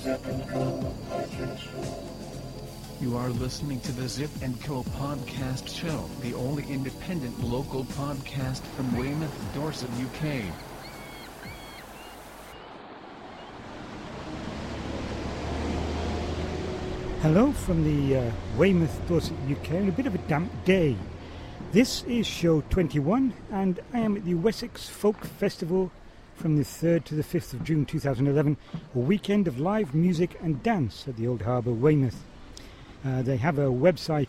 You are listening to the Zip & Co podcast show, the only independent local podcast from Weymouth, Dorset, UK. Hello from the Weymouth, Dorset, UK, on a bit of a damp day. This is show 21, and I am at the Wessex Folk Festival from the 3rd to the 5th of June 2011, a weekend of live music and dance at the Old Harbour, Weymouth. They have a website,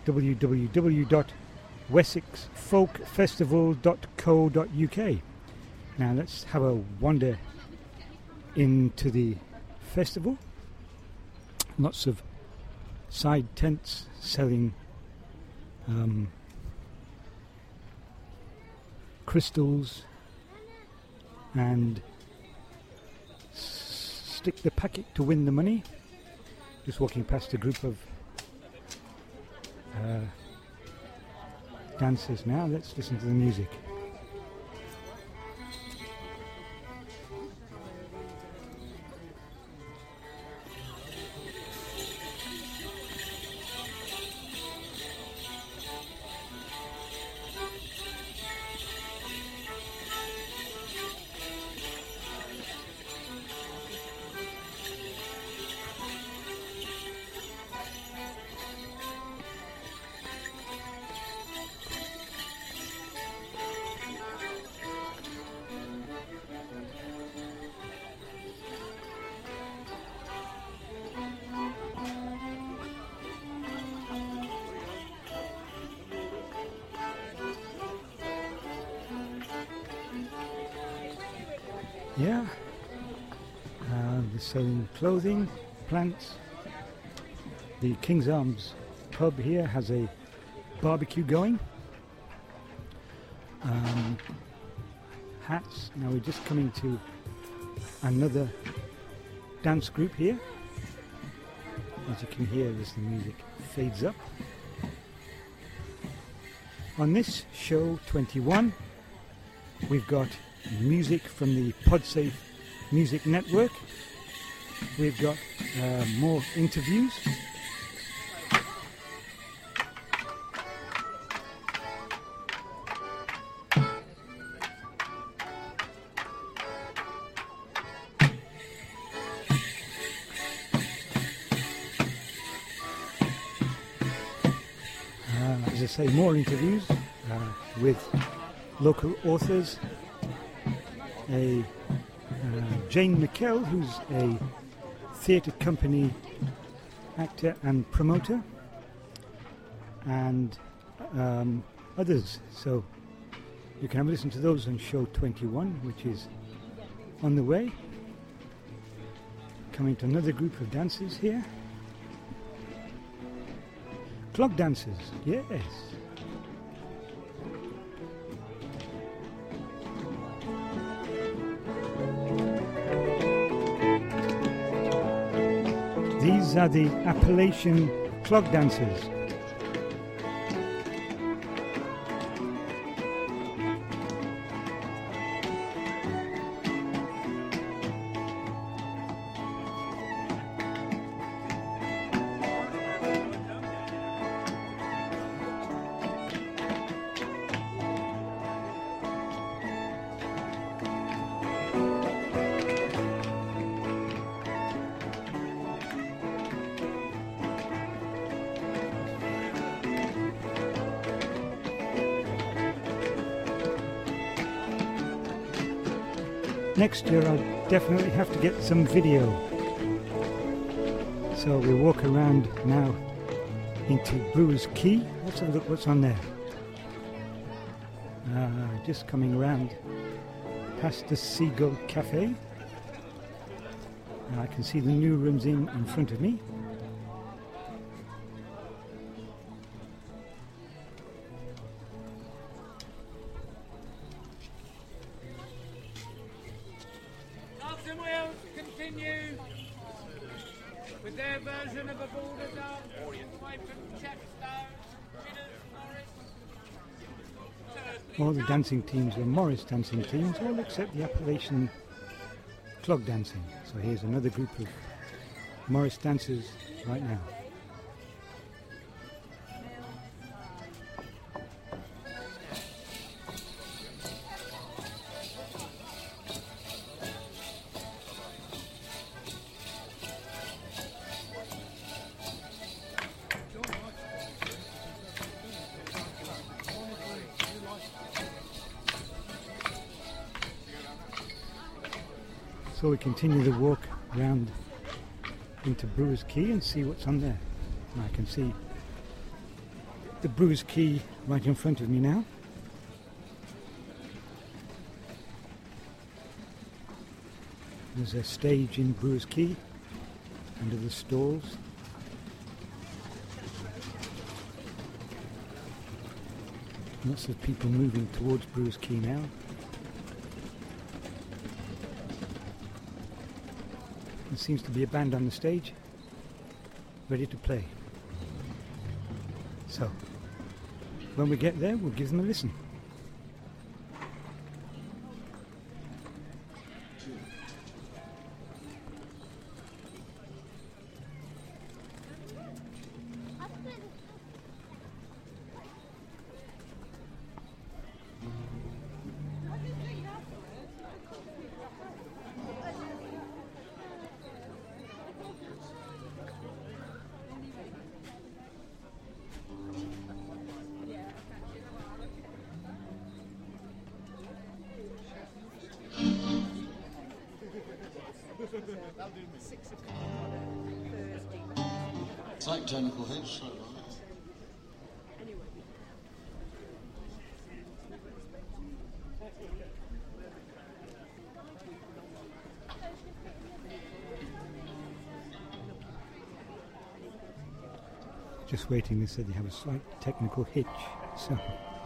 www.wessexfolkfestival.co.uk. Now let's have a wander into the festival. Lots of side tents selling crystals and stick the packet to win the money. Just walking past a group of dancers now. Let's listen to the music. Yeah, they're selling clothing, plants. The King's Arms pub here has a barbecue going. Hats. Now we're just coming to another dance group here. As you can hear, as the music fades up. On this show 21, we've got music from the Podsafe Music Network. We've got more interviews. As I say, more interviews with local authors. Jane McKell, who's a theatre company actor and promoter, and others. So you can have a listen to those on show 21, which is on the way. Coming to another group of dancers here. Clog dancers, yes. These are the Appalachian clog dancers. Next year I'll definitely have to get some video. So we'll walk around now into Brewers Quay. Let's have a look what's on there. Just coming around past the Seagull Cafe. I can see the new rooms in front of me. All the dancing teams are Morris dancing teams, all except the Appalachian clog dancing. So here's another group of Morris dancers right now. So we continue the walk round into Brewers Quay and see what's on there. And I can see the Brewers Quay right in front of me now. There's a stage in Brewers Quay under the stalls. Lots of people moving towards Brewers Quay now. There seems to be a band on the stage, ready to play. So, when we get there, we'll give them a listen. Slight technical hitch. Just waiting, they said they have a slight technical hitch, so...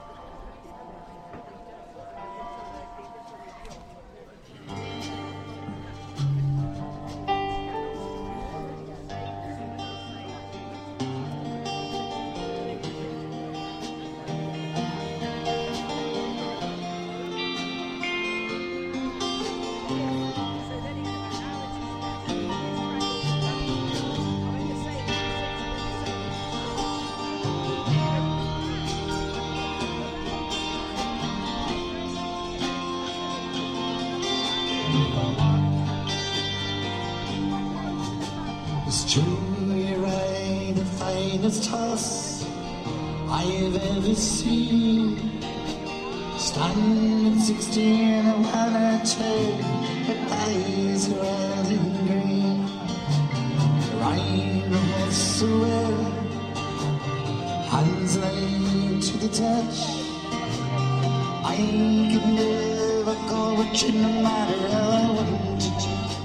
It's truly right, the finest horse I've ever seen. Standing 16 upon a chair, with eyes red and green. Ride the horse away, hands laid to the touch. I could never go with you no matter how I want to.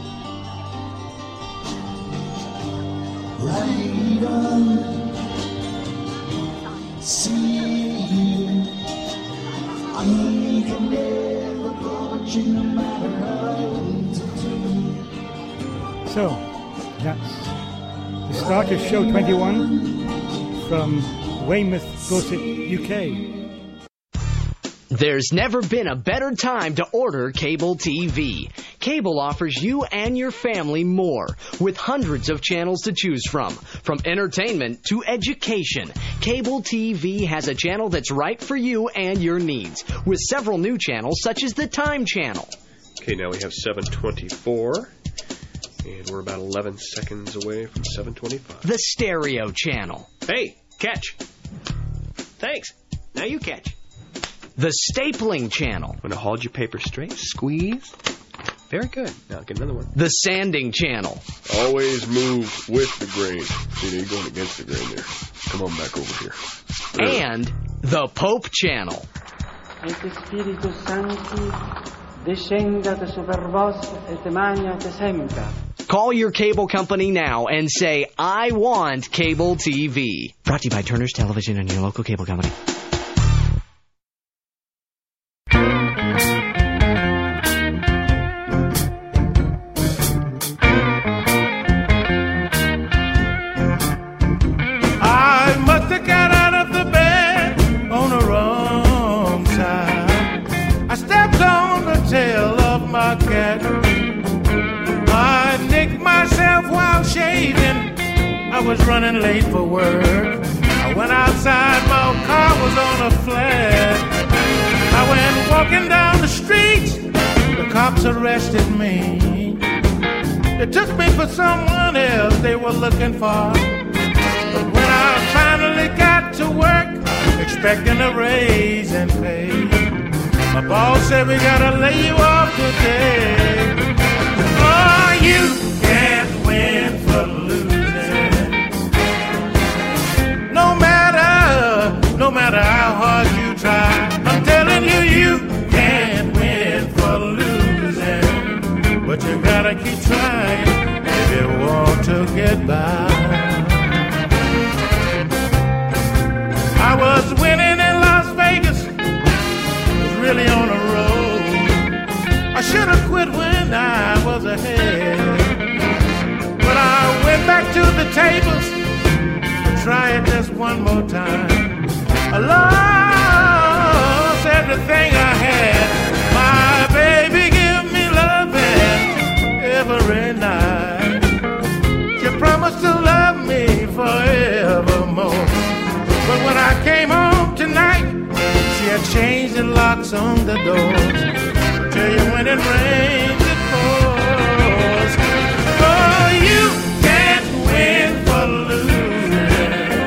Ride on, see you. I can never go with you no matter how I want to do. So, that's the start of show 21 from Weymouth, Dorset, UK. There's never been a better time to order cable TV. Cable offers you and your family more, with hundreds of channels to choose from entertainment to education. Cable TV has a channel that's right for you and your needs, with several new channels such as the Time Channel. Okay, now we have 724, and we're about 11 seconds away from 725. The Stereo Channel. Hey, catch. Thanks. Now you catch. The Stapling Channel. Want to hold your paper straight? Squeeze. Very good. Now get another one. The Sanding Channel. Always move with the grain. See, you're going against the grain there. Come on back over here. And the Pope Channel. Et Spiritus Sancti descendat super vos et magna semper. Call your cable company now and say, I want cable TV. Brought to you by Turner's Television and your local cable company. I must have got out of the bed on the wrong side. I stepped on the tail of my cat. I nicked my myself while shaving. I was running late for work. I went outside, my car was on a flat. I went walking down the street, the cops arrested me. They took me for someone else they were looking for. But when I finally got to work, expecting a raise and pay, my boss said, we gotta lay you off today. Oh, you can't win for losing. No matter how hard you try, I'm telling you, you can't win for losing. But you gotta keep trying if you want to get by. I was winning in Las Vegas, was really on the road. I should have quit when I was ahead, but I went back to the tables to try it just one more time. I lost everything I had. My baby give me loving every night. She promised to love me forevermore. But when I came home tonight, she had changed the locks on the doors. Tell you when it rains, it pours. Oh, you can't win for losing.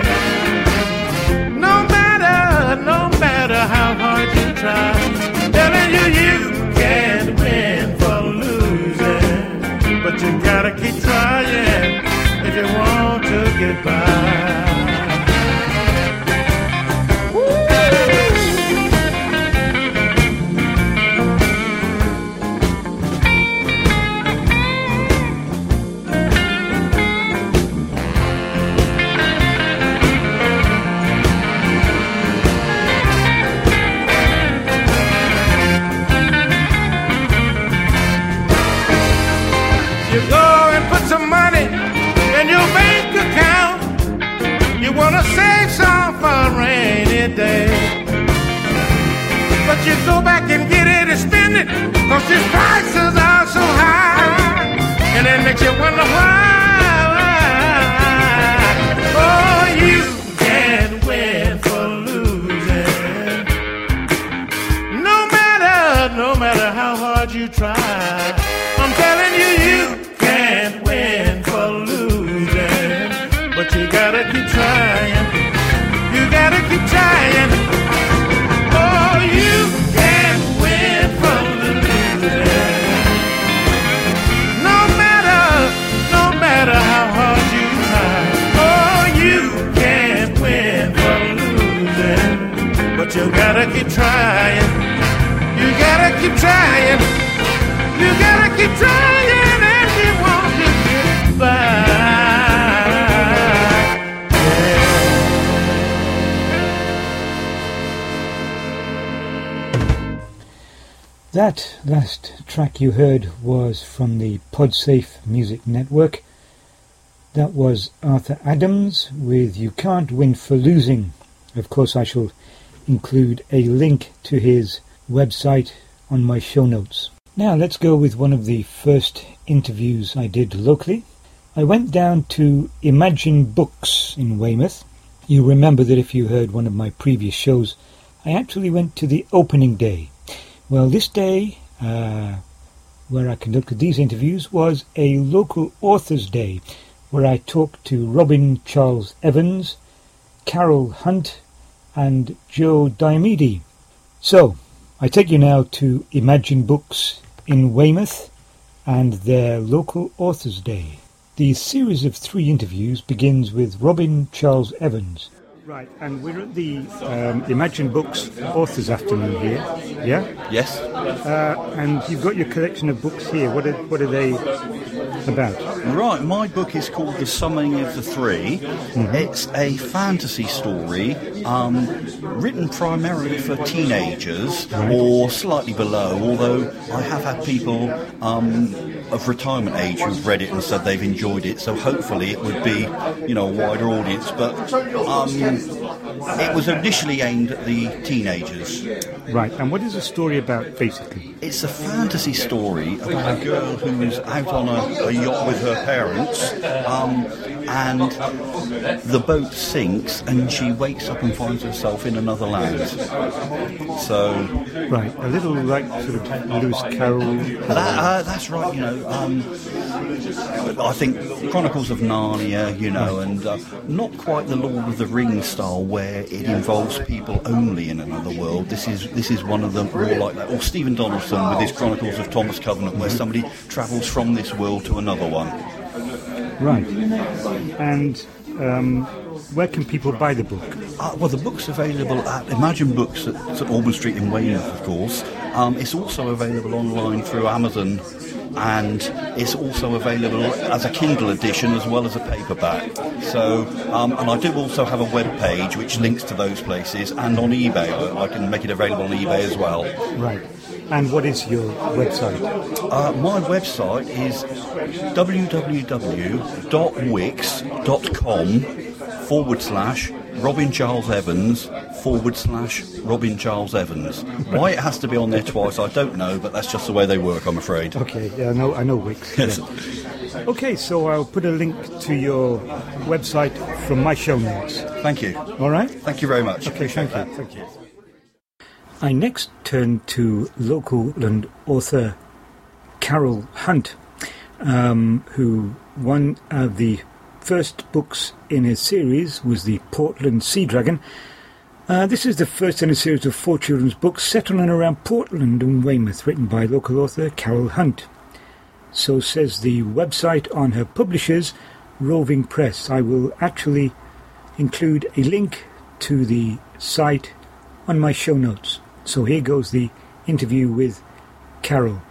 No matter how hard you try. Telling you, you can't win for losing. But you gotta keep trying if you want to get by. Save some for a rainy day, but you go back and get it and spend it, cause these prices are so high, and it makes you wonder why. Oh, you can't win for losing. No matter how hard you try, I'm telling you, you can't win for losing. But you gotta keep trying. You gotta keep trying. Oh, you can't win for losing. No matter how hard you try. Oh, you can't win for losing. But you gotta keep trying. You gotta keep trying. You gotta keep trying if you want to get by. That last track you heard was from the Podsafe Music Network. That was Arthur Adams with You Can't Win for Losing. Of course, I shall include a link to his website on my show notes. Now let's go with one of the first interviews I did locally. I went down to Imagine Books in Weymouth. You remember that if you heard one of my previous shows, I actually went to the opening day. Well, this day, where I conducted these interviews, was a local authors' day, where I talked to Robin Charles Evans, Carol Hunt, and Joe Diomede. So, I take you now to Imagine Books in Weymouth and their local authors' day. The series of 3 interviews begins with Robin Charles Evans. Right, and we're at the Imagine Books Authors Afternoon here, yeah? Yes. And you've got your collection of books here. What are they about? Right, my book is called The Summing of the Three. Mm-hmm. It's a fantasy story written primarily for teenagers or slightly below, although I have had people of retirement age who've read it and said they've enjoyed it, so hopefully it would be, a wider audience. But it was initially aimed at the teenagers. Right, and what is the story about, basically? It's a fantasy story about a girl who's out on a yacht with her parents, and the boat sinks, and she wakes up and finds herself in another land. So, right, a little like sort of Lewis Carroll. That's right. I think Chronicles of Narnia, and not quite the Lord of the Rings style where it involves people only in another world. This is one of them more like that. Or Stephen Donaldson with his Chronicles of Thomas Covenant, where somebody travels from this world to another one. Right. And where can people buy the book? Well, the book's available at Imagine Books at St Albans Street in Weymouth, of course. It's also available online through Amazon, and it's also available as a Kindle edition as well as a paperback. So, and I do also have a web page which links to those places, and on eBay. I can make it available on eBay as well. Right. And what is your website? My website is www.wix.com/Robin Charles Evans /Robin Charles Evans. Why it has to be on there twice, I don't know, but that's just the way they work, I'm afraid. Okay, yeah, I know Wix. Yes. Yeah. Okay, so I'll put a link to your website from my show notes. Thank you. All right? Thank you very much. Okay, thank you. I next turn to local Lund author Carol Hunt, who one of the first books in his series was the Portland Sea Dragon. This is the first in a series of 4 children's books set on and around Portland and Weymouth, written by local author Carol Hunt. So says the website on her publishers, Roving Press. I will actually include a link to the site on my show notes. So here goes the interview with Carol.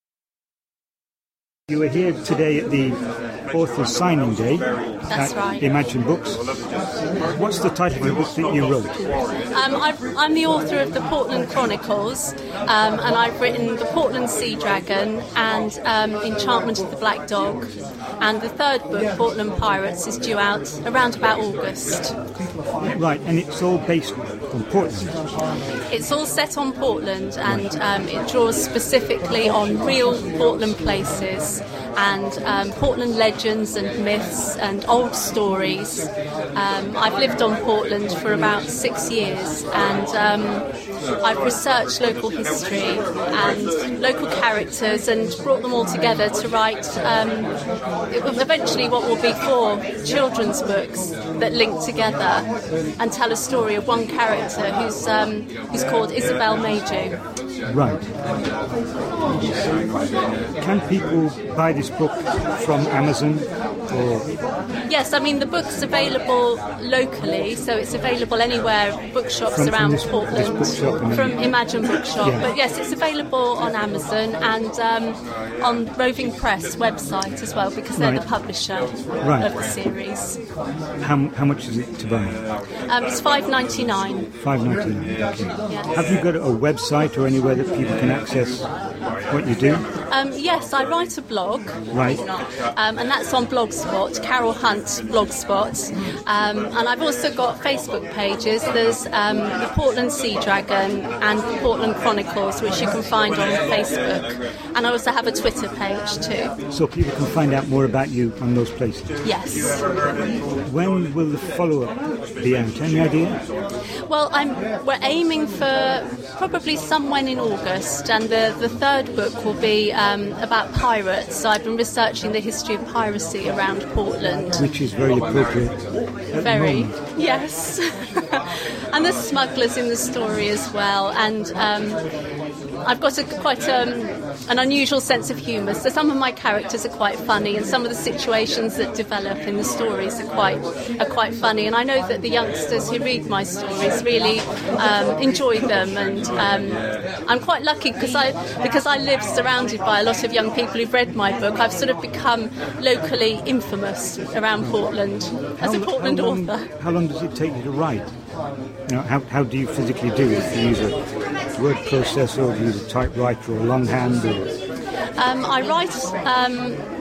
You were here today at the author's signing day. That's right. Imagine Books. What's the title of the book that you wrote? I'm the author of the Portland Chronicles, and I've written the Portland Sea Dragon and Enchantment of the Black Dog. And the third book, Portland Pirates, is due out around about August. Right, and it's all based on Portland. It's all set on Portland, and it draws specifically on real Portland places and Portland legends and myths and old stories. I've lived on Portland for about 6 years, and I've researched local history and local characters and brought them all together to write eventually what will be 4 children's books that link together and tell a story of one character who's called Isabel Maydew. Right. Can people buy this book from Amazon? Or? Yes, I mean the book's available locally, so it's available anywhere, bookshops around Portland, from Imagine Bookshop. Yeah. But yes, it's available on Amazon and on Roving Press website as well, because they're the publisher of the series. How much is it to buy? It's $5.99. $5.99. Okay. Yes. Have you got a website or anywhere that people can access what you do? Yes, I write a blog. Right. And that's on Blogspot, Carol Hunt Blogspot. And I've also got Facebook pages. There's the Portland Sea Dragon and the Portland Chronicles, which you can find on Facebook. And I also have a Twitter page too. So people can find out more about you on those places? Yes. When will the follow-up be out? Any idea? Well, we're aiming for probably somewhere in August, and the third book will be about pirates. So I've been researching the history of piracy around Portland. Which is very appropriate. Very, yes. And there's smugglers in the story as well, and I've got quite an unusual sense of humour. So some of my characters are quite funny, and some of the situations that develop in the stories are quite funny. And I know that the youngsters who read my stories really enjoy them, and I'm quite lucky because I live surrounded by a lot of young people who've read my book. I've sort of become locally infamous around Portland as a Portland author. How long does it take you to write? You know, how do you physically do it? Do you use a word processor, or do you use a typewriter or longhand? I write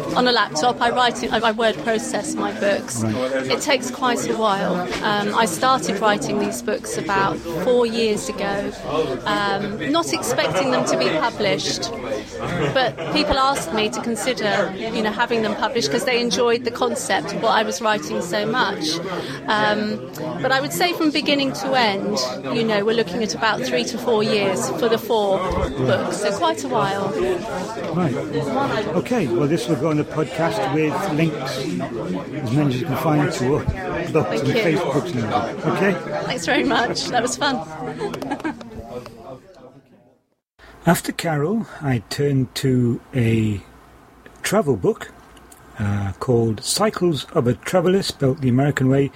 on a laptop. I word process my books. It takes quite a while. I started writing these books about 4 years ago, not expecting them to be published, but people asked me to consider, having them published because they enjoyed the concept of what I was writing so much. But I would say from beginning to end, we're looking at about 3 to 4 years for the 4 books, so quite a while. Right. Okay, well, this will go on the podcast with links, as many as you can find, to blogs and Facebooks and all. Okay? Thanks very much. That was fun. After Carol, I turned to a travel book called Cycles of a Traveller, spelt the American way,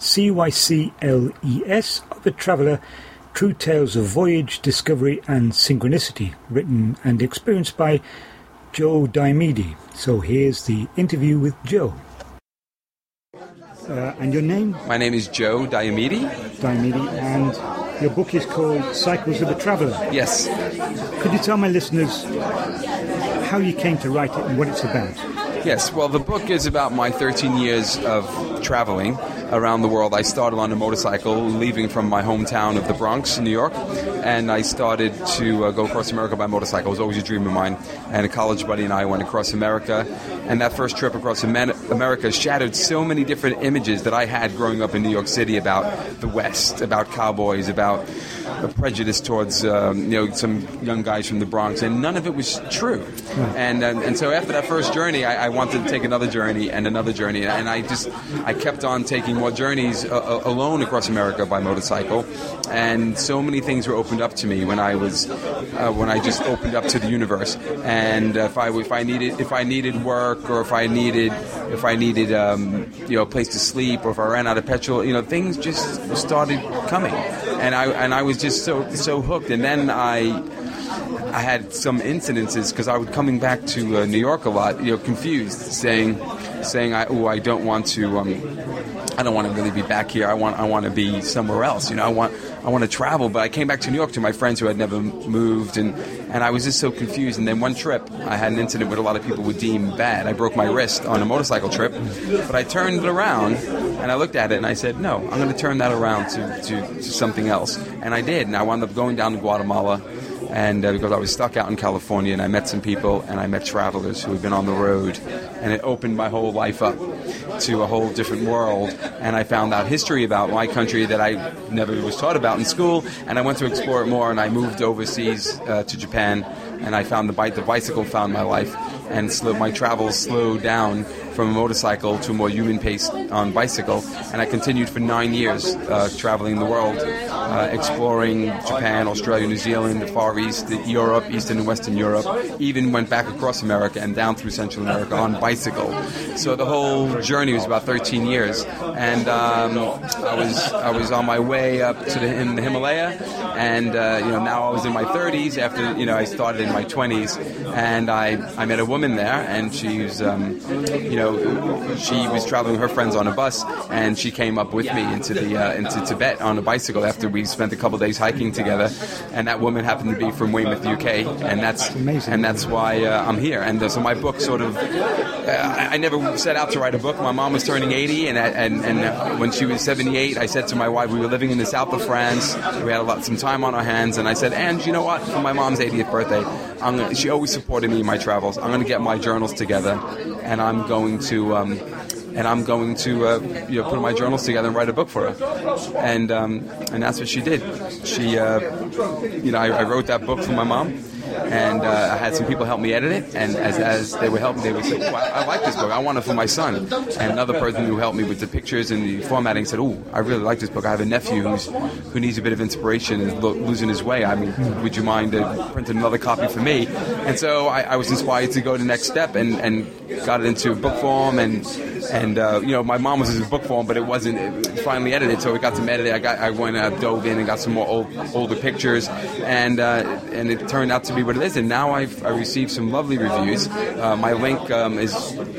CYCLES, of a Traveller, True Tales of Voyage, Discovery and Synchronicity, written and experienced by Joe Diomede. So here's the interview with Joe. And your name? My name is Joe Diomede. Diomede, and your book is called Cycles of a Traveller. Yes. Could you tell my listeners how you came to write it and what it's about? Yes, well, the book is about my 13 years of traveling around the world. I started on a motorcycle, leaving from my hometown of the Bronx, New York, and I started to go across America by motorcycle. It was always a dream of mine. And a college buddy and I went across America, and that first trip across America shattered so many different images that I had growing up in New York City about the West, about cowboys, about a prejudice towards some young guys from the Bronx, and none of it was true. And so after that first journey, I wanted to take another journey, and I kept on taking more journeys alone across America by motorcycle, and so many things were opened up to me when I just opened up to the universe. And if I needed work, or if I needed a place to sleep, or if I ran out of petrol, things just started coming, and I was just so hooked. And then I had some incidences because I was coming back to New York a lot, confused, saying I don't want to really be back here. I want to be somewhere else. I want to travel. But I came back to New York to my friends who had never moved, and I was just so confused. And then one trip, I had an incident what a lot of people would deem bad. I broke my wrist on a motorcycle trip, but I turned it around and I looked at it and I said, no, I'm going to turn that around to something else. And I did, and I wound up going down to Guatemala. And because I was stuck out in California, and I met some people, and I met travelers who had been on the road, and it opened my whole life up to a whole different world. And I found out history about my country that I never was taught about in school, and I went to explore it more. And I moved overseas to Japan, and I found the bicycle found my life, and my travels slowed down from a motorcycle to a more human pace on bicycle. And I continued for 9 years traveling the world, exploring Japan, Australia, New Zealand, the Far East, Europe, Eastern and Western Europe, even went back across America and down through Central America on bicycle. So the whole journey was about 13 years. And I was on my way up to the Himalaya, and now I was in my 30s after I started in my 20s, and I met a woman there, and she was she was traveling with her friends on a bus, and she came up with me into Tibet on a bicycle after we spent a couple of days hiking together. And that woman happened to be from Weymouth, UK, and that's amazing. And that's why I'm here. And so my book sort of I never set out to write a book. My mom was turning 80, and when she was 78, I said to my wife, we were living in the south of France, we had some time on our hands, and I said, and you know what, for my mom's 80th birthday, she always supported me in my travels. I'm going to get my journals together, and I'm going to put my journals together and write a book for her. And that's what she did. She I wrote that book for my mom, and I had some people help me edit it, and as they would help me, they would say, oh, I like this book, I want it for my son. And another person who helped me with the pictures and the formatting said, oh, I really like this book, I have a nephew who needs a bit of inspiration and is losing his way, would you mind printing another copy for me? And so I was inspired to go the next step and got it into book form, and my mom was in book form, but it wasn't finally edited, so we got to edit it. I went dove in and got some more older pictures, and it turned out to be me what it is. And now I received some lovely reviews. My link is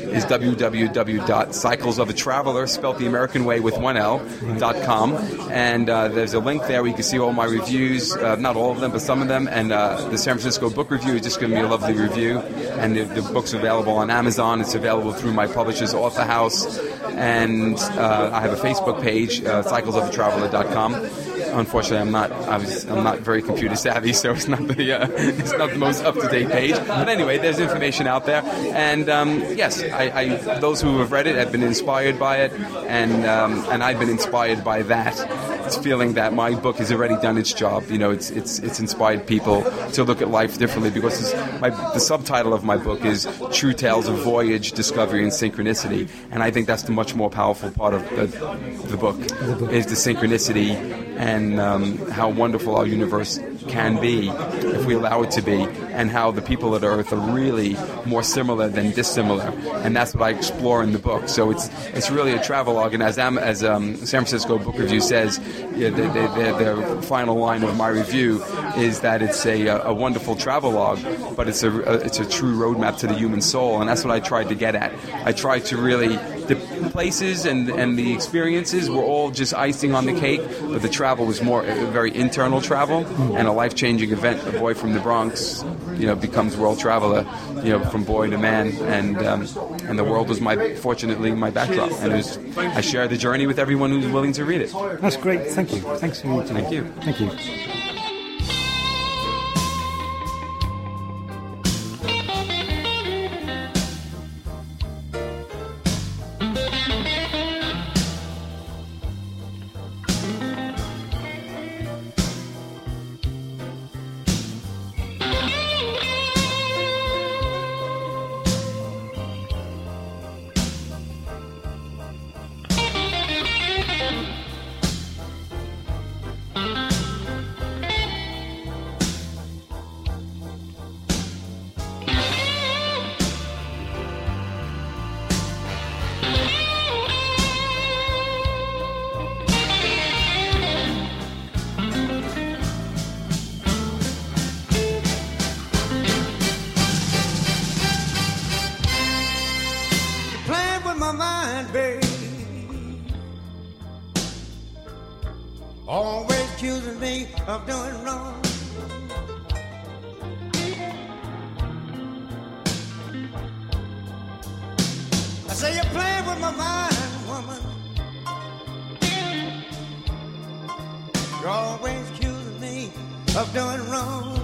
www.cyclesofatraveler, spelled the American way with one L.com. And there's a link there where you can see all my reviews, not all of them, but some of them. And the San Francisco Book Review is just giving me a lovely review. And the book's available on Amazon. It's available through my publisher's Author House. And I have a Facebook page, cyclesofatraveler.com. Unfortunately, I'm not very computer savvy, so it's not the most up to date page. But anyway, there's information out there, and yes, I those who have read it have been inspired by it, and I've been inspired by that. It's feeling that my book has already done its job. You know, it's inspired people to look at life differently, because the subtitle of my book is True Tales of Voyage, Discovery, and Synchronicity, and I think that's the much more powerful part of the book is the synchronicity and how wonderful our universe can be if we allow it to be, and how the people of the Earth are really more similar than dissimilar, and that's what I explore in the book. So it's really a travelogue, and as San Francisco Book Review says, the final line of my review is that it's a wonderful travelogue, but it's a true roadmap to the human soul, and that's what I tried to get at. I tried to really, the places and the experiences were all just icing on the cake, but the travel was more a very internal travel, and a life-changing event. A boy from the Bronx, becomes world traveler, from boy to man, and the world was fortunately my backdrop, and I share the journey with everyone who's willing to read it. That's great. Thank you. Thanks for meeting. Thank you. Thank you. Always accusing me of doing wrong. I say you're playing with my mind, woman. You're always accusing me of doing wrong.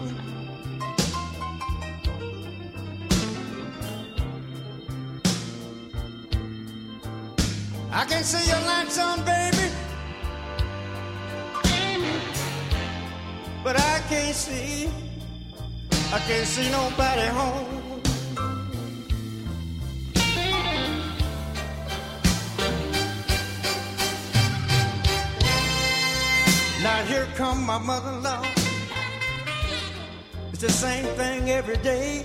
I can see your lights on, baby, but I can't see nobody home. Now here come my mother-in-law. It's the same thing every day.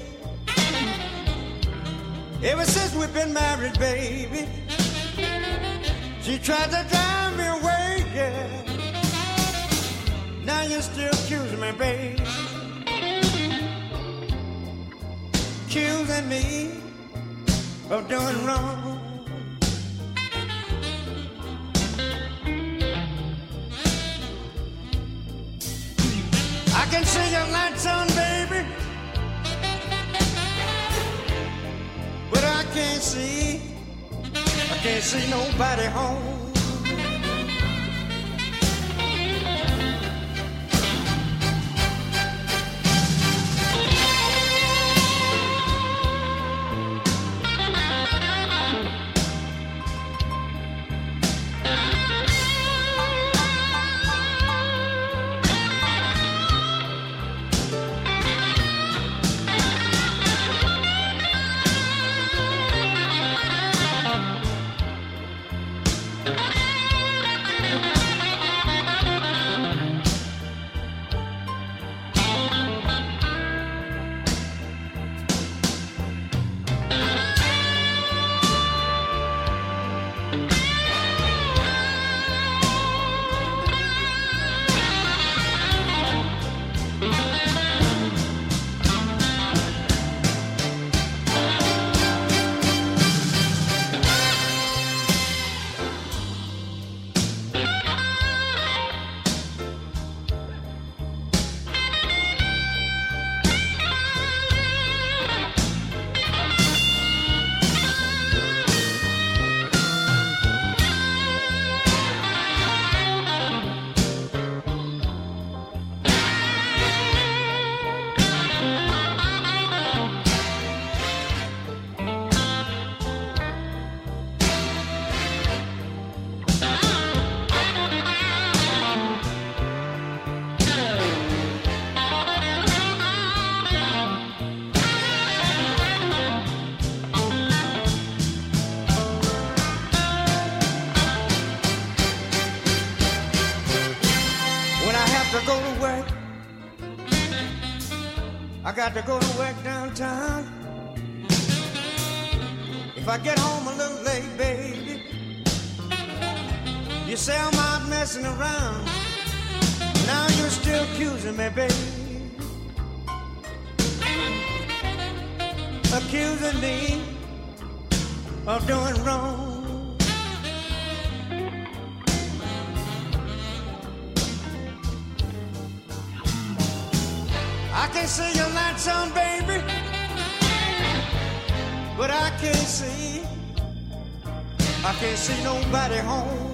Ever since we've been married, baby, she tried to drive me away, yeah. Now you're still accusing me, baby. Accusing me of doing wrong. I can see your lights on, baby, but I can't see nobody home. got to go to work downtown. If I get home a little late, baby, you say I'm out messing around. Now you're still accusing me, baby. Accusing me of doing wrong. I can see your lights on, baby, but I can't see nobody home.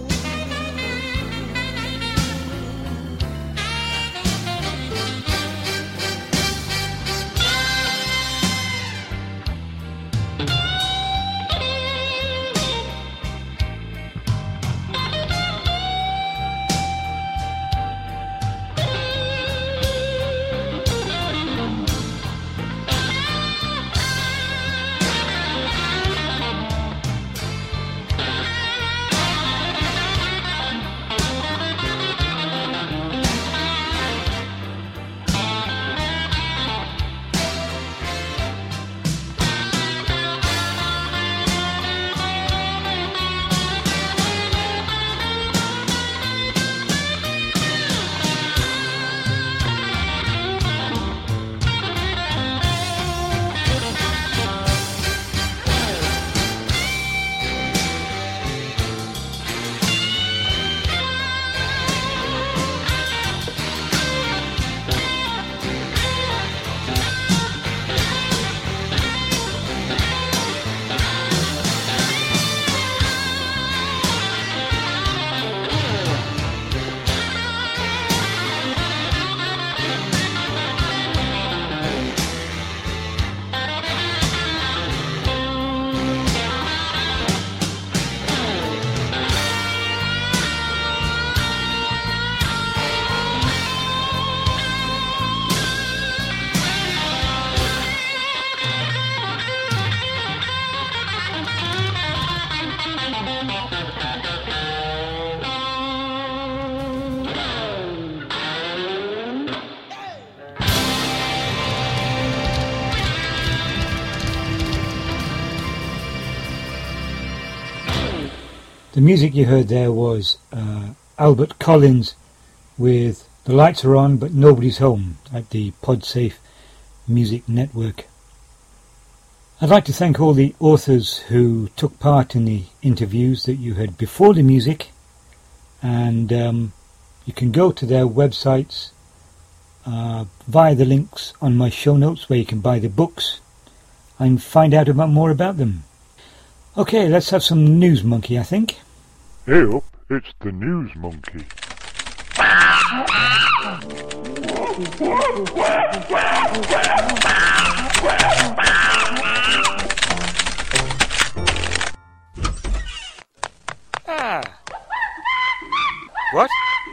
The music you heard there was Albert Collins with The Lights Are On But Nobody's Home at the Podsafe Music Network. I'd like to thank all the authors who took part in the interviews that you heard before the music, and you can go to their websites via the links on my show notes where you can buy the books and find out more about them. Okay, let's have some News Monkey, I think. Hey up, it's the News Monkey. What?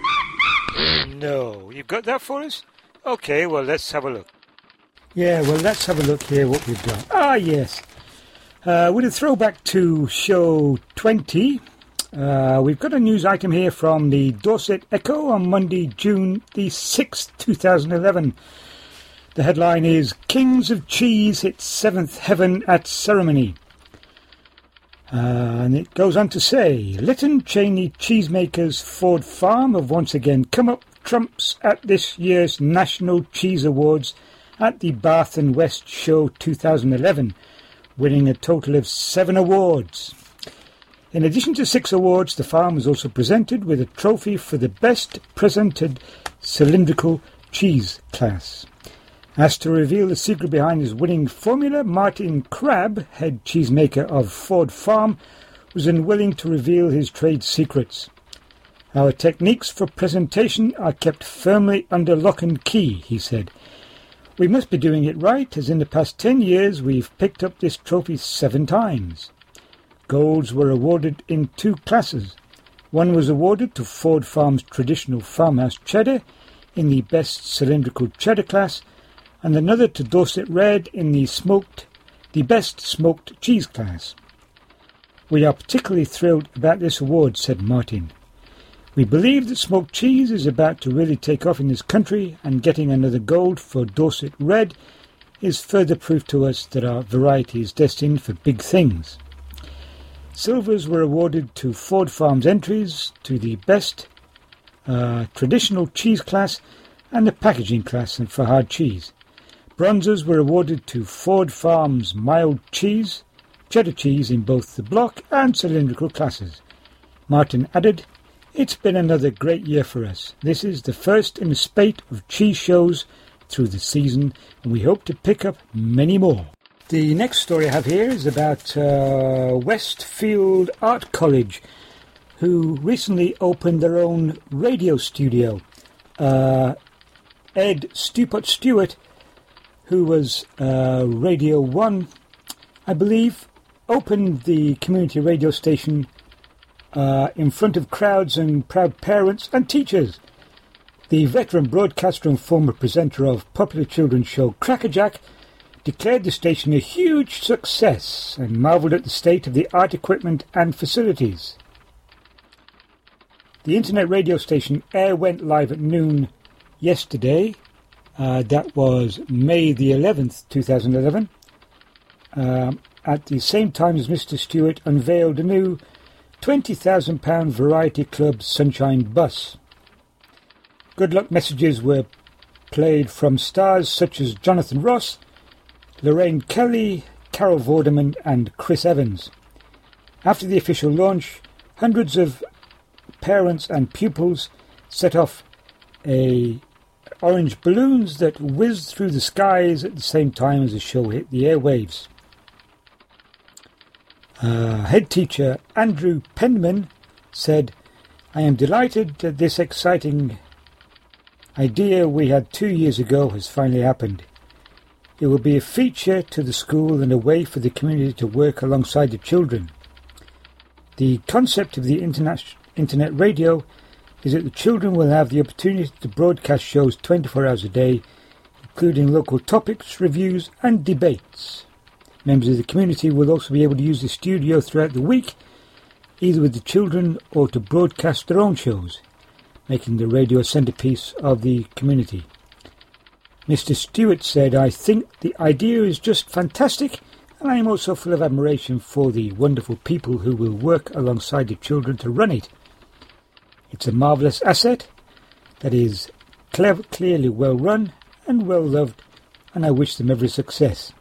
No, you've got that for us? Okay, well, let's have a look. Yeah, well, let's have a look here what we've got. Ah, yes. With a throwback to show 20, we've got a news item here from the Dorset Echo on Monday, June the 6th, 2011. The headline is Kings of Cheese hit 7th heaven at ceremony. And it goes on to say, Lytton Cheney cheesemakers Ford Farm have once again come up trumps at this year's National Cheese Awards at the Bath and West Show 2011, winning a total of 7 awards. In addition to 6 awards, the farm was also presented with a trophy for the best presented cylindrical cheese class. Asked to reveal the secret behind his winning formula, Martin Crabb, head cheesemaker of Ford Farm, was unwilling to reveal his trade secrets. Our techniques for presentation are kept firmly under lock and key, he said. We must be doing it right, as in the past 10 years we've picked up this trophy 7 times. Golds were awarded in 2 classes. One was awarded to Ford Farm's traditional farmhouse cheddar in the best cylindrical cheddar class, and another to Dorset Red in the best smoked cheese class. We are particularly thrilled about this award, said Martin. We believe that smoked cheese is about to really take off in this country, and getting another gold for Dorset Red is further proof to us that our variety is destined for big things. Silvers were awarded to Ford Farms entries to the best traditional cheese class and the packaging class and for hard cheese. Bronzes were awarded to Ford Farms mild cheese, cheddar cheese in both the block and cylindrical classes. Martin added, "It's been another great year for us. This is the first in a spate of cheese shows through the season, and we hope to pick up many more." The next story I have here is about Westfield Art College, who recently opened their own radio studio. Ed Stewart, who was Radio 1, I believe, opened the community radio station in front of crowds and proud parents and teachers. The veteran broadcaster and former presenter of popular children's show Crackerjack declared the station a huge success and marvelled at the state of the art equipment and facilities. The internet radio station air went live at noon yesterday. That was May the 11th, 2011. At the same time as Mr. Stewart unveiled a new £20,000 Variety Club Sunshine Bus. Good luck messages were played from stars such as Jonathan Ross, Lorraine Kelly, Carol Vorderman and Chris Evans. After the official launch, hundreds of parents and pupils set off orange balloons that whizzed through the skies at the same time as the show hit the airwaves. Head teacher Andrew Penman said, "I am delighted that this exciting idea we had 2 years ago has finally happened. It will be a feature to the school and a way for the community to work alongside the children. The concept of the internet radio is that the children will have the opportunity to broadcast shows 24 hours a day, including local topics, reviews and debates. Members of the community will also be able to use the studio throughout the week, either with the children or to broadcast their own shows, making the radio a centrepiece of the community." Mr. Stewart said, "I think the idea is just fantastic, and I am also full of admiration for the wonderful people who will work alongside the children to run it. It's a marvellous asset that is clearly well run and well loved, and I wish them every success."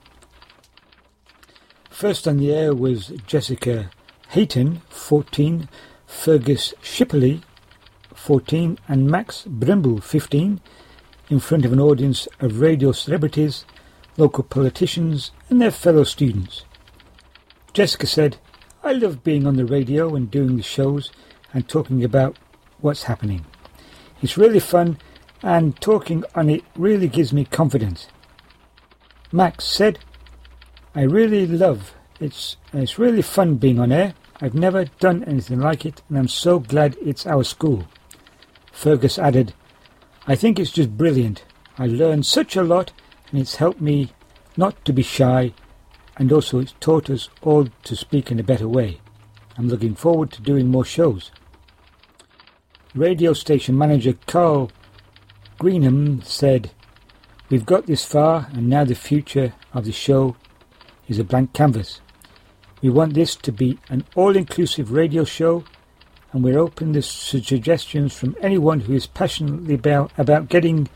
First on the air was Jessica Hayton, 14, Fergus Shipley, 14, and Max Brimble, 15, in front of an audience of radio celebrities, local politicians, and their fellow students. Jessica said, "I love being on the radio and doing the shows and talking about what's happening. It's really fun, and talking on it really gives me confidence." Max said, "I really love it. It's really fun being on air. I've never done anything like it, and I'm so glad it's our school." Fergus added, "I think it's just brilliant. I learned such a lot, and it's helped me not to be shy, and also it's taught us all to speak in a better way. I'm looking forward to doing more shows." Radio station manager Carl Greenham said, "We've got this far, and now the future of the show is a blank canvas. We want this to be an all-inclusive radio show, and we're open to suggestions from anyone who is passionately about getting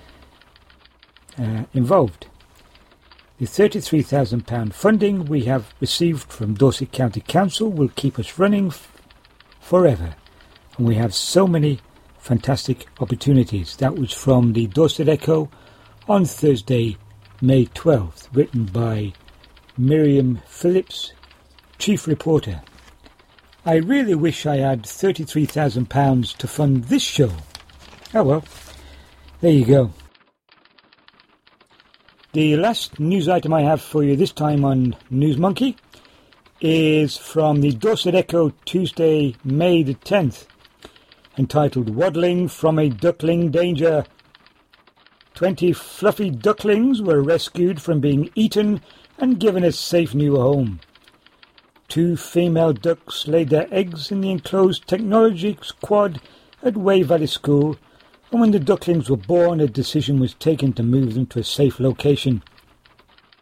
involved. The £33,000 funding we have received from Dorset County Council will keep us running forever, and we have so many fantastic opportunities." That was from the Dorset Echo on Thursday, May 12th, written by Miriam Phillips, Chief Reporter. "I really wish I had £33,000 to fund this show." Oh well, there you go. The last news item I have for you this time on News Monkey is from the Dorset Echo, Tuesday, May the 10th, entitled "Waddling from a Duckling Danger." 20 fluffy ducklings were rescued from being eaten and given a safe new home. 2 female ducks laid their eggs in the enclosed technology quad at Way Valley School, and when the ducklings were born, a decision was taken to move them to a safe location.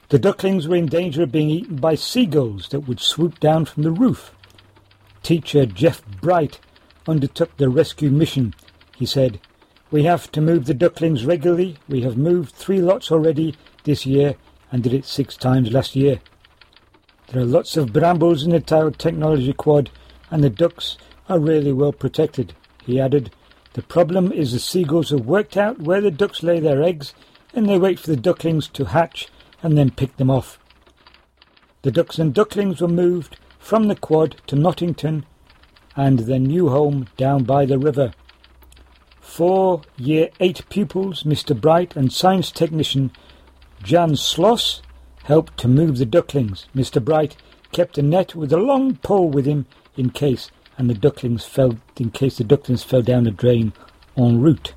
The ducklings were in danger of being eaten by seagulls that would swoop down from the roof. Teacher Jeff Bright undertook the rescue mission. He said, "We have to move the ducklings regularly. We have moved 3 lots already this year and did it 6 times last year. There are lots of brambles in the technology quad and the ducks are really well protected." He added, "The problem is the seagulls have worked out where the ducks lay their eggs and they wait for the ducklings to hatch and then pick them off." The ducks and ducklings were moved from the quad to Nottington and their new home down by the river. 4 Year 8 pupils, Mr. Bright and science technician Jan Sloss, helped to move the ducklings. Mr. Bright kept a net with a long pole with him in case the ducklings fell down the drain en route.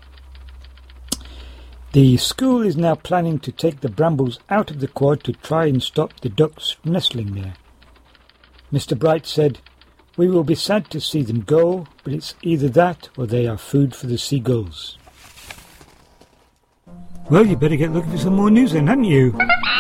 The school is now planning to take the brambles out of the quad to try and stop the ducks nestling there. Mr. Bright said, "We will be sad to see them go, but it's either that or they are food for the seagulls." Well, you better get looking for some more news then, hadn't you?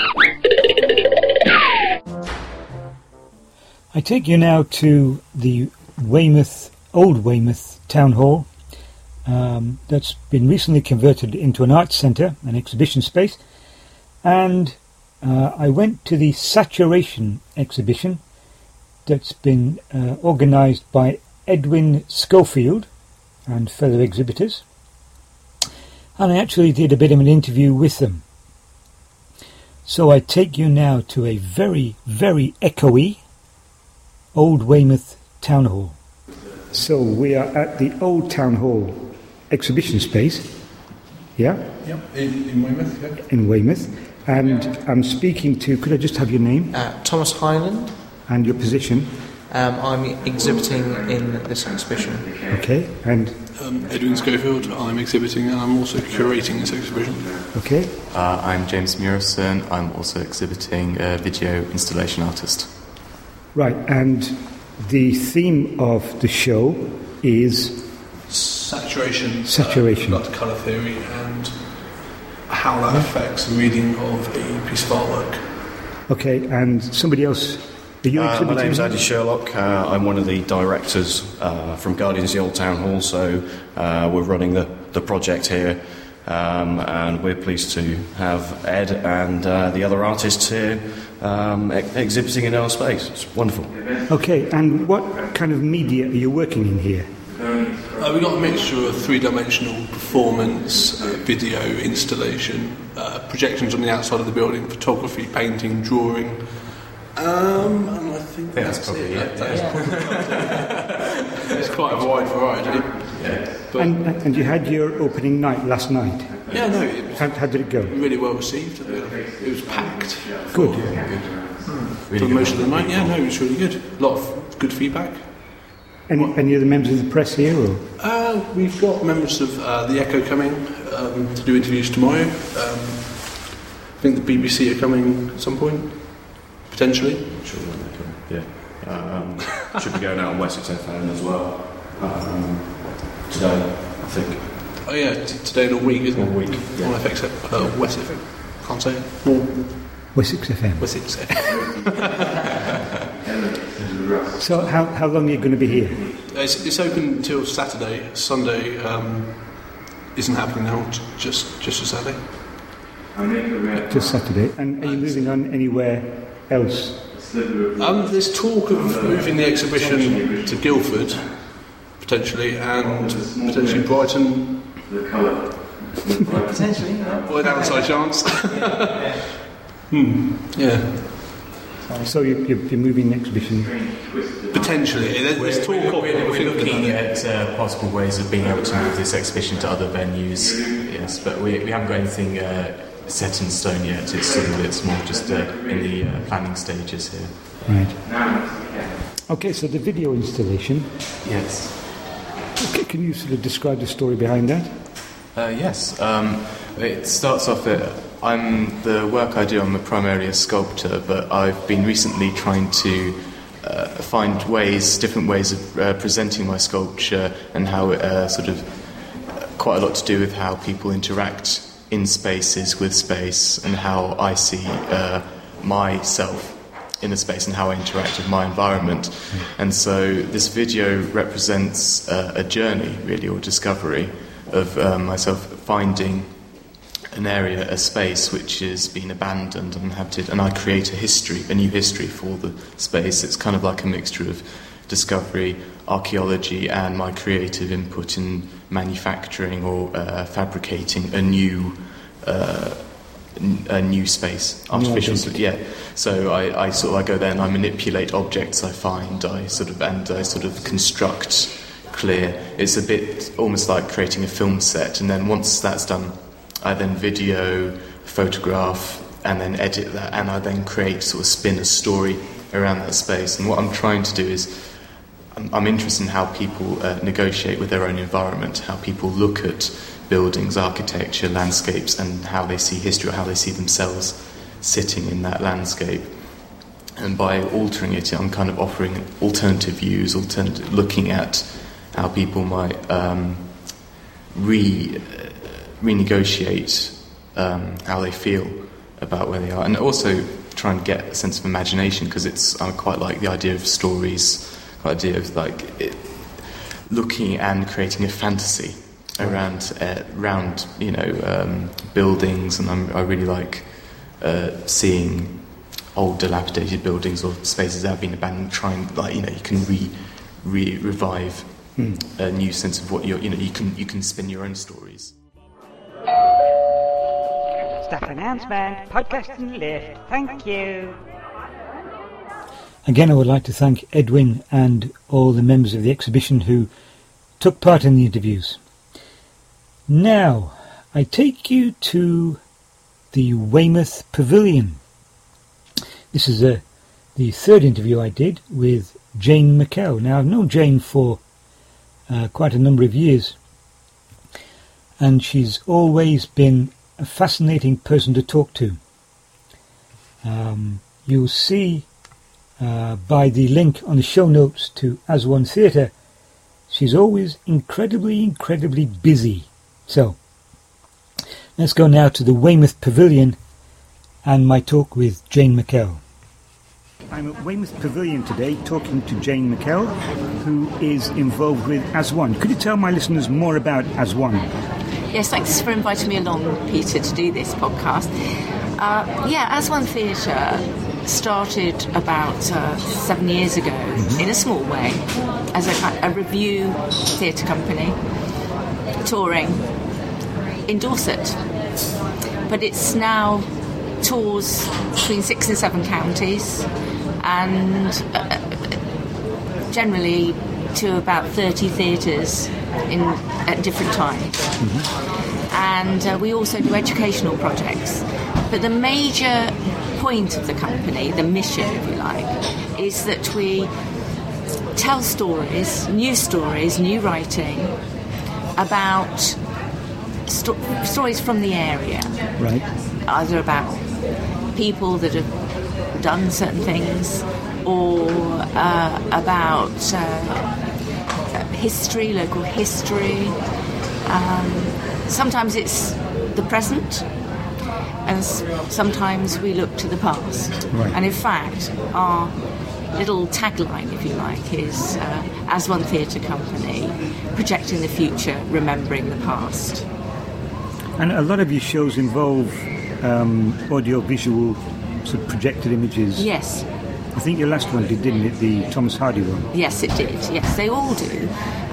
I take you now to the Old Weymouth Town Hall. That's been recently converted into an arts centre, an exhibition space. And I went to the Saturation exhibition that's been organised by Edwin Schofield and fellow exhibitors. And I actually did a bit of an interview with them. So I take you now to a very, very echoey Old Weymouth Town Hall. So we are at the Old Town Hall exhibition space. Yeah? Yep, in Weymouth, yeah. In Weymouth. And I'm speaking to, could I just have your name? Thomas Highland. And your position? I'm exhibiting in this exhibition. Okay, and? Edwin Schofield, I'm exhibiting and I'm also curating this exhibition. Okay. I'm James Murison, I'm also exhibiting video installation artist. Right, and the theme of the show is? Saturation. Saturation. Like colour theory and how that affects the reading of a piece of artwork. Okay, and somebody else? Are you exhibiting? My name's Andy Sherlock. I'm one of the directors from Guardians of the Old Town Hall, so we're running the project here, and we're pleased to have Ed and the other artists here exhibiting in our space. It's wonderful. Okay, and what kind of media are you working in here? We've got a mixture of 3-dimensional performance, video installation, projections on the outside of the building, photography, painting, drawing. And I think that's probably it. It's quite a wide variety. Yeah. And you had your opening night last night? Yeah, no. How did it go? Really well received. It was packed. Good. For most of the night, yeah, no, it was really good. A lot of good feedback. Any other members of the press here? Or? We've got members of The Echo coming to do interviews tomorrow. I think the BBC are coming at some point. Potentially. Sure, when they come. Yeah. Should be going out on Wessex FM as well. Today, I think. Oh yeah, today and all week, isn't it? All week. Yeah. On FX, Wessex FM. Can't say it. Wessex FM. Wessex FM. So how long are you going to be here? It's open until Saturday. Sunday isn't happening now. Just a Saturday. Just Saturday. And are you moving on anywhere else? There's talk of moving the exhibition to Guildford, potentially, and potentially Brighton. Potentially, yeah. Or a downside chance. Yeah. So you're moving the exhibition? Potentially. There's talk of we're looking at possible ways of being able to move this exhibition to other venues, yes, but we haven't got anything set in stone yet. It's more just in the planning stages here. Right. Okay, so the video installation. Yes. Okay, can you sort of describe the story behind that? Yes. It starts off at the work I do, I'm primarily a sculptor, but I've been recently trying to find different ways of presenting my sculpture and how it sort of quite a lot to do with how people interact in spaces with space and how I see myself in a space and how I interact with my environment. And so this video represents a journey, really, or discovery of myself finding an area, a space which has been abandoned, uninhabited, and I create a new history for the space. It's kind of like a mixture of discovery, archaeology, and my creative input in manufacturing or fabricating a new space, artificial. Yeah. So I go there and I manipulate objects I find. I sort of construct clear. It's a bit almost like creating a film set, and then once that's done, I then video, photograph, and then edit that, and I then spin a story around that space. And what I'm trying to do is, I'm interested in how people negotiate with their own environment, how people look at buildings, architecture, landscapes, and how they see history, or how they see themselves sitting in that landscape. And by altering it, I'm kind of offering alternative views, looking at how people might renegotiate how they feel about where they are, and also try and get a sense of imagination, because I quite like the idea of stories, the idea of looking and creating a fantasy around buildings, and I really like seeing old dilapidated buildings or spaces that have been abandoned. You can revive a new sense of what you can spin your own stories. Staff announcement, podcasting lift, thank you. Again, I would like to thank Edwin and all the members of the exhibition who took part in the interviews. Now, I take you to the Weymouth Pavilion. This is the third interview I did with Jane McKell. Now, I've known Jane for quite a number of years, and she's always been a fascinating person to talk to. You'll see by the link on the show notes to As One Theatre, she's always incredibly busy. So, let's go now to the Weymouth Pavilion and my talk with Jane McKell. I'm at Weymouth Pavilion today talking to Jane McKell, who is involved with As One. Could you tell my listeners more about As One? Yes, thanks for inviting me along, Peter, to do this podcast. As One Theatre started about 7 years ago in a small way as a review theatre company touring in Dorset. But it's now tours between 6 and 7 counties, and generally to about 30 theatres at different times. And we also do educational projects. But the major point of the company, the mission, if you like, is that we tell stories, new writing about stories from the area. Right. Either about people that have done certain things, or about history, local history. Sometimes it's the present, and sometimes we look to the past. Right. And in fact, our little tagline, if you like, is As One Theatre Company, projecting the future, remembering the past. And a lot of your shows involve audio-visual sort of projected images. Yes. I think your last one did, didn't it? The Thomas Hardy one. Yes, it did. Yes, they all do.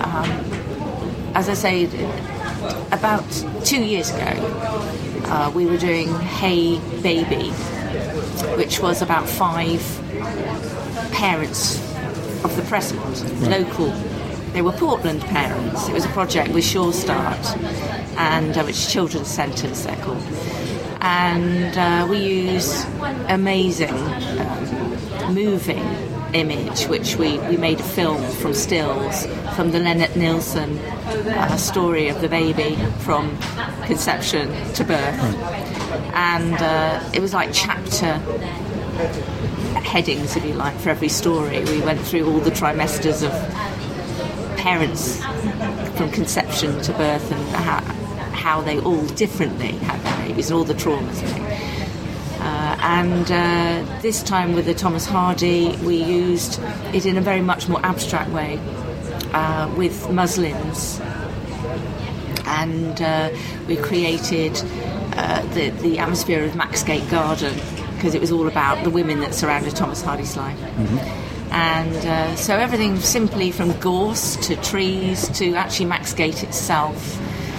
As I say, about 2 years ago, we were doing Hey Baby, which was about 5 parents of the present, local. They were Portland parents. It was a project with Sure Start, and which children's centres they're called. And we use amazing, moving image, which we made a film from stills from the Lennart Nilsson story of the baby from conception to birth. And it was like chapter headings, if you like, for every story. We went through all the trimesters of parents from conception to birth and how they all differently had their babies and all the traumas. And this time with the Thomas Hardy, we used it in a very much more abstract way with muslins. And we created the atmosphere of Maxgate Garden, because it was all about the women that surrounded Thomas Hardy's life. And so everything simply from gorse to trees to actually Maxgate itself.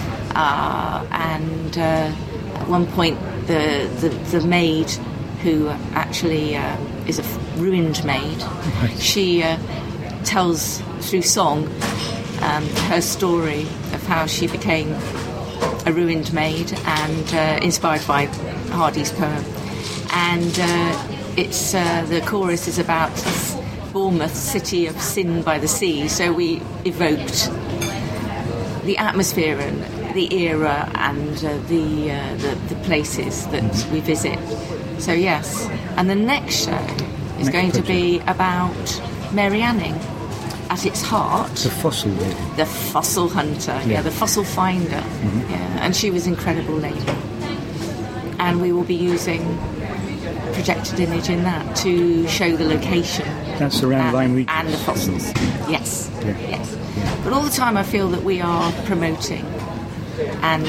And at one point the maid, who actually is a ruined maid, she tells through song her story of how she became a ruined maid, and inspired by Hardy's poem. And it's the chorus is about Bournemouth, city of sin by the sea. So we evoked the atmosphere and the era and the places that we visit. So yes, and the next show is going to be about Mary Anning. At its heart, the fossil lady, the fossil hunter, the fossil finder, and she was an incredible lady. And we will be using projected image in that to show the location. That's around Lyme Regis. And the fossils. Yes. Yeah. Yes. But all the time I feel that we are promoting and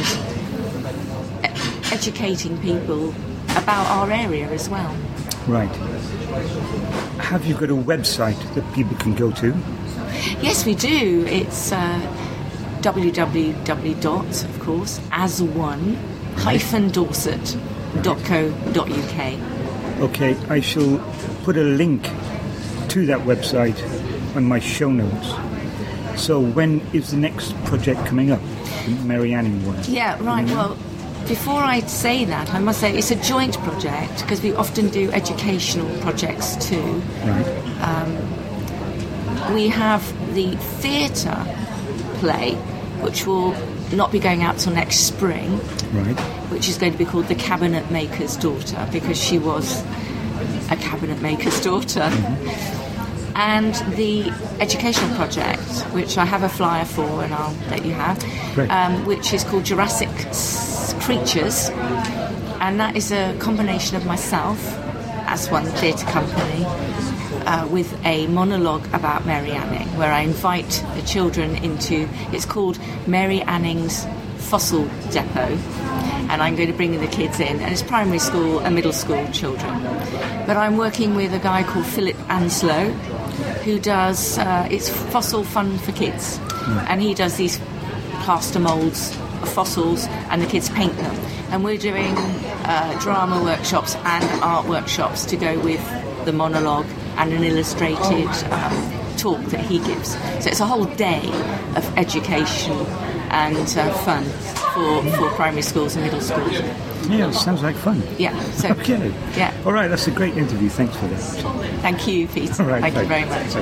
educating people about our area as well. Right. Have you got a website that people can go to? Yes, we do. It's www. of course, as1-dorset.co.uk. Okay, I shall put a link to that website on my show notes. So when is the next project coming up? The Mary Anning one? Yeah, right. Well, before I say that, I must say it's a joint project, because we often do educational projects too. Right. We have the theatre play, which will not be going out till next spring, right? Which is going to be called The Cabinet Maker's Daughter, because she was a cabinet maker's daughter. And the educational project, which I have a flyer for and I'll let you have, which is called Jurassic Creatures, and that is a combination of myself as one theatre company with a monologue about Mary Anning, where I invite the children into, it's called Mary Anning's Fossil Depot, and I'm going to bring the kids in, and it's primary school and middle school children. But I'm working with a guy called Philip Anslow, who does, it's fossil fun for kids, and he does these plaster moulds of fossils, and the kids paint them. And we're doing drama workshops and art workshops to go with the monologue and an illustrated talk that he gives. So it's a whole day of education and fun for primary schools and middle schools. Yeah, it sounds like fun. Yeah. So, okay. Yeah. All right, that's a great interview. Thanks for that. Thank you, Peter. All right, Thank you very much.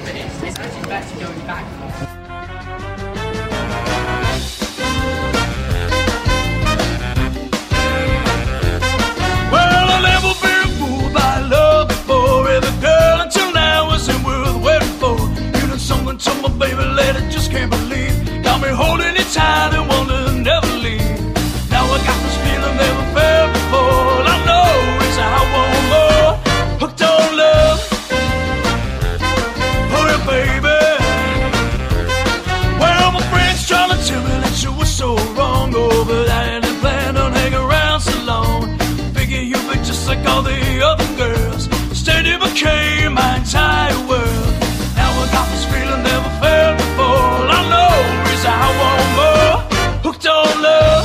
Well, I'll never be fooled by love before. Every girl until now wasn't worth waiting for. You done something to my baby lady, just can't believe. Got me holding it tight and wanting to never leave. Now I got this feeling never felt before. All I know is I want more. Hooked on love. Oh yeah, baby. Well, my friends trying to tell me that you were so wrong. Oh, but I hadn't planned on hanging around so long. Figure you were just like all the other girls. Instead you became my entire world. Now I got this feeling never felt before. All I know is I want more. Hooked on love.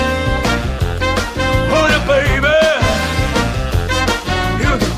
Oh yeah, baby. Here we go.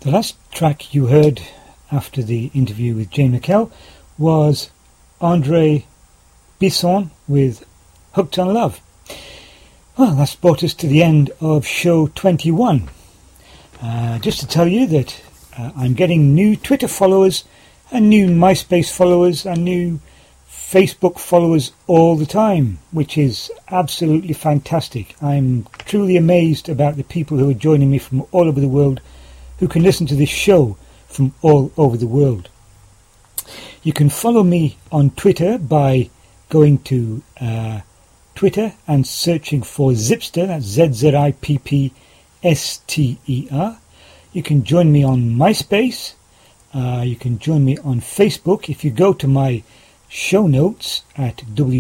The last track you heard after the interview with Jane McKell was Andre Bisson with Hooked on Love. Well, that's brought us to the end of show 21. Just to tell you that I'm getting new Twitter followers and new MySpace followers and new Facebook followers all the time, which is absolutely fantastic. I'm truly amazed about the people who are joining me from all over the world, who can listen to this show from all over the world. You can follow me on Twitter by going to Twitter and searching for Zipster, that's ZZIPPSTER. You can join me on MySpace. You can join me on Facebook. If you go to my show notes at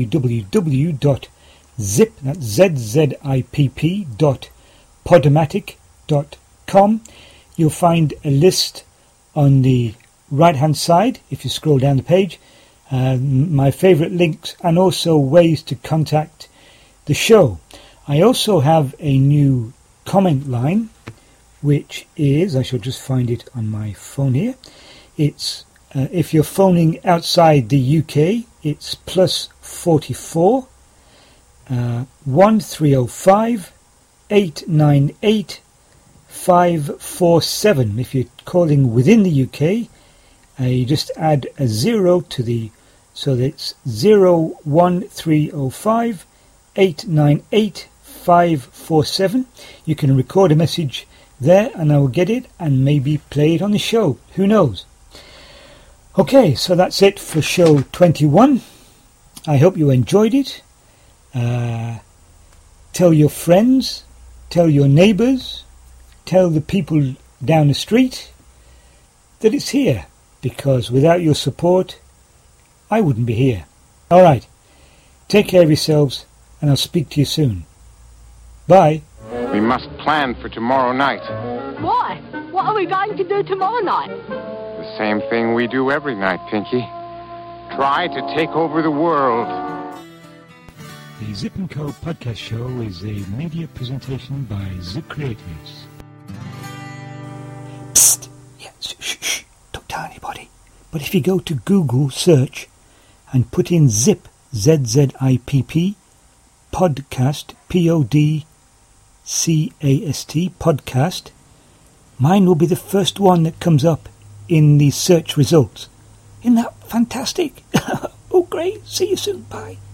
www.zip.podomatic.com, you'll find a list on the right hand side if you scroll down the page, my favourite links and also ways to contact the show. I also have a new comment line, which is, I shall just find it on my phone here. It's if you're phoning outside the UK, it's +44 1305 898 547. If you're calling within the UK, you just add a 0 to the, so that's 01305 898 547. You can record a message there and I will get it and maybe play it on the show. Who knows? Okay, so that's it for show 21. I hope you enjoyed it. Tell your friends, tell your neighbours, tell the people down the street that it's here, because without your support I wouldn't be here. Alright, take care of yourselves and I'll speak to you soon. Bye. We must plan for tomorrow night. Why? What are we going to do tomorrow night? The same thing we do every night, Pinky. Try to take over the world. The Zip & Co. podcast show is a media presentation by Zip Creatives. Psst! Yeah, shh, don't tell anybody. But if you go to Google search and put in Zip, ZZIPP, podcast, PODCAST, podcast, mine will be the first one that comes up in the search results. Isn't that fantastic? Oh, great. See you soon. Bye.